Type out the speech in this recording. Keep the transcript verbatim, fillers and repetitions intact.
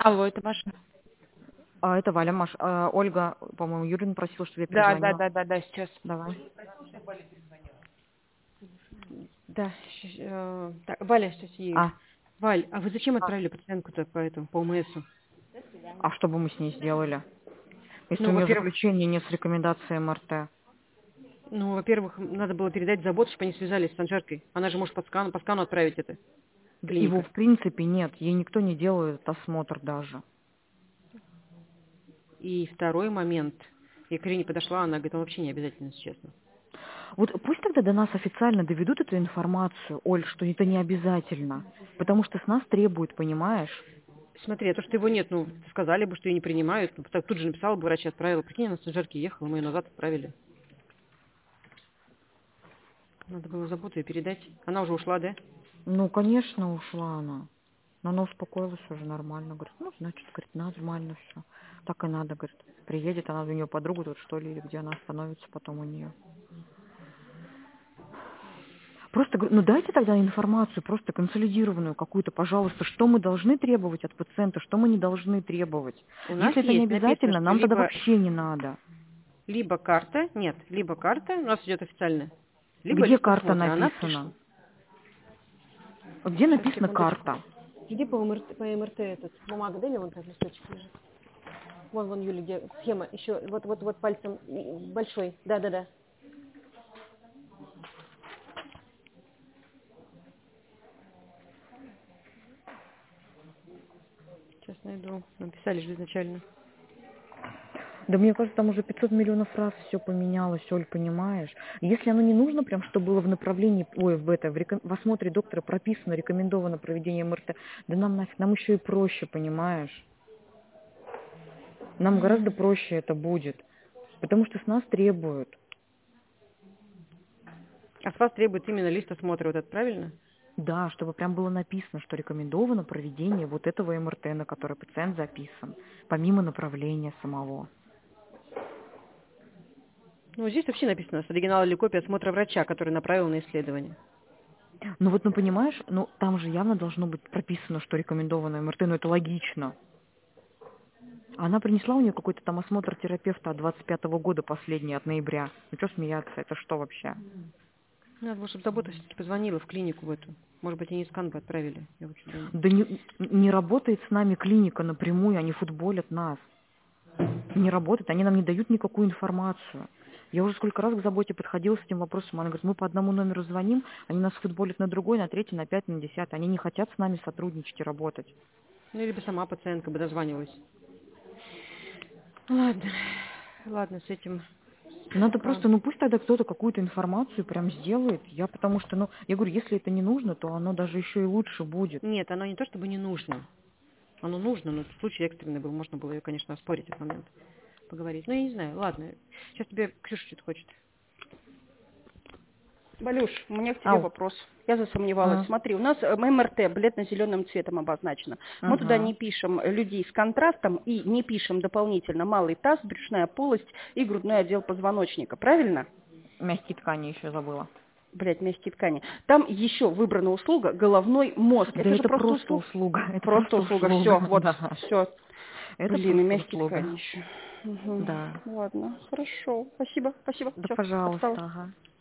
Алло, это Маша. А, это Валя, Маш. А, Ольга, по-моему, Юрин просил, чтобы я Да, да, перезвонила. да, да, да, сейчас. Давай. Да, щас, э, так, Валя, сейчас ей. А, Валь, а вы зачем а, отправили пациентку-то по этому, по ОМСу? а что бы мы с ней сделали? Если Ну, у нее во-первых, заключение не с рекомендацией МРТ. ну, во-первых, надо было передать заботу, чтобы они связались с Анжаркой. Она же может по скану, по скану отправить это, Да его, клиника. в принципе, нет. Ей никто не делает осмотр даже. И второй момент. Я к Ирине подошла, она говорит, он вообще не обязательно, если честно. Вот пусть тогда до нас официально доведут эту информацию, Оль, что это не обязательно. Потому что с нас требуют, понимаешь? Смотри, а то, что его нет, ну, сказали бы, что ее не принимают, ну, так тут же написала бы, врач отправила. Прикинь, она с Анжарки ехала, мы ее назад отправили. Надо было заботу ее передать. Она уже ушла, да? Ну, конечно, ушла она. Но она успокоилась уже нормально. Говорит, ну, значит, говорит, нормально все. Так и надо, говорит. Приедет она, у нее подруга тут, что ли, или где она остановится потом у нее. Просто, говорю, ну дайте тогда информацию, просто консолидированную какую-то, пожалуйста, что мы должны требовать от пациента, что мы не должны требовать. У нас Если это не есть написано, обязательно, что нам тогда либо вообще не надо. Либо карта, нет, либо карта, у нас идет официально, либо Где лист карта осмотра. Она пришла. написана? Где Сейчас, написана секундочку. карта? Где по МРТ, по МРТ этот бумага, дай мне вон этот листочек лежит. Вон, вон, Юля, где схема, еще, вот, вот, вот пальцем м, большой, да, да, да. Сейчас найду, написали же изначально. Да мне кажется, там уже пятьсот миллионов раз все поменялось, Оль, понимаешь? Если оно не нужно, прям, что было в направлении, ой, в, это, в, реком- в осмотре доктора прописано, рекомендовано проведение МРТ, да нам нафиг, нам еще и проще, понимаешь? Нам гораздо проще это будет, потому что с нас требуют. А с вас требует именно лист осмотра, вот это правильно? Да, чтобы прям было написано, что рекомендовано проведение вот этого МРТ, на который пациент записан, помимо направления самого. Ну, здесь вообще написано, с оригинала или копия осмотра врача, который направил на исследование. Ну вот, ну понимаешь, ну там же явно должно быть прописано, что рекомендовано МРТ, ну это логично. Она принесла у нее какой-то там осмотр терапевта от двадцать пятого года, последний, от ноября. Ну что смеяться, это что вообще? Надо было, чтобы забота все-таки позвонила в клинику в эту. Может быть, они скан бы отправили, я очень думаю. Да не, не работает с нами клиника напрямую, они футболят нас. Не работает, они нам не дают никакую информацию. Я уже сколько раз к заботе подходила с этим вопросом. Она говорит, мы по одному номеру звоним, они нас футболят на другой, на третий, на пятый, на десятый. Они не хотят с нами сотрудничать и работать. Ну, или бы сама пациентка бы дозванивалась. Ладно, ладно, с этим Надо пока. просто, ну пусть тогда кто-то какую-то информацию прям сделает. Я потому что, ну, я говорю, если это не нужно, то оно даже еще и лучше будет. Нет, оно не то чтобы не нужно. Оно нужно, но случай экстренный был. Можно было ее, конечно, оспорить этот момент. Поговорить. Ну, я не знаю. Ладно. Сейчас тебе Ксюша что-то хочет. Валюш, у меня к тебе Ау. вопрос. Я засомневалась. А, Смотри, у нас э, МРТ бледно-зеленым цветом обозначено. Мы туда ага. не пишем людей с контрастом и не пишем дополнительно малый таз, брюшная полость и грудной отдел позвоночника. Правильно? Мягкие ткани еще забыла. Блять, мягкие ткани. Там еще выбрана услуга головной мозг. Да Это же это просто просто услуга. услуга. Это Просто просто услуга. Все, услуга, вот, да. все. Это Блин, и просто мягкие услуга. ткани еще. Угу. Да. Ладно, хорошо. Спасибо, спасибо. Да, Все, пожалуйста, отстала. ага.